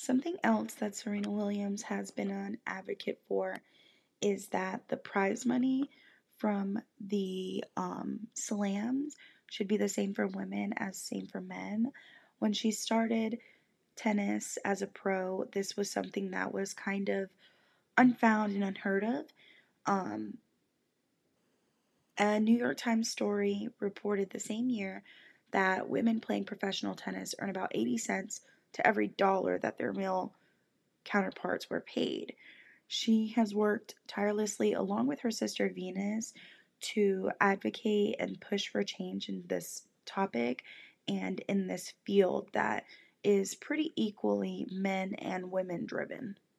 Something else that Serena Williams has been an advocate for is that the prize money from the slams should be the same for women as same for men. When she started tennis as a pro, this was something that was kind of unfound and unheard of. Um, a New York Times story reported the same year that women playing professional tennis earn about 80 cents to every dollar that their male counterparts were paid. She has worked tirelessly along with her sister Venus to advocate and push for change in this topic and in this field that is pretty equally men and women driven.